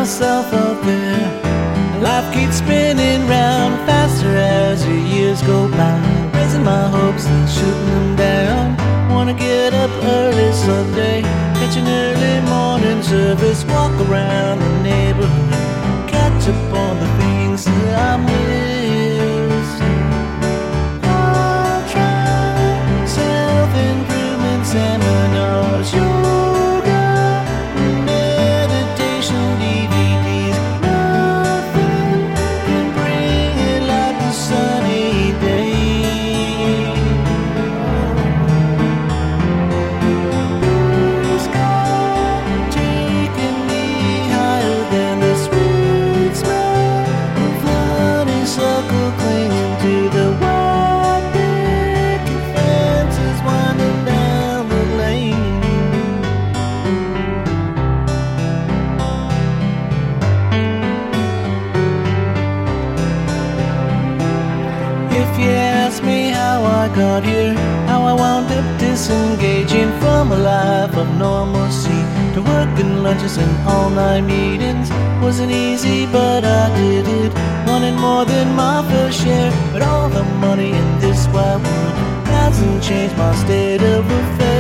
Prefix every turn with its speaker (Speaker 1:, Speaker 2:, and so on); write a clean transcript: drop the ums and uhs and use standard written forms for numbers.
Speaker 1: myself out there. Life keeps spinning round faster as the years go by. Raising my hopes and shooting them down. Wanna get up early Sunday, catch an early morning service, walk around the neighborhood, catch up on the things that I missed. I'll try self-improvement seminars, yoga, meditation DVDs. Nothing can bring it like a sunny day. Blue sky taking me higher than the sweet smell of honeysuckle clinging to the white picket fences winding down the lane. If you ask me how I got here, how I wound up disengaging from a life of normalcy to working lunches and all-night meetings, wasn't easy, but I did it. Wanted more than my fair share, but all the money in this wide world hasn't changed my state of affairs.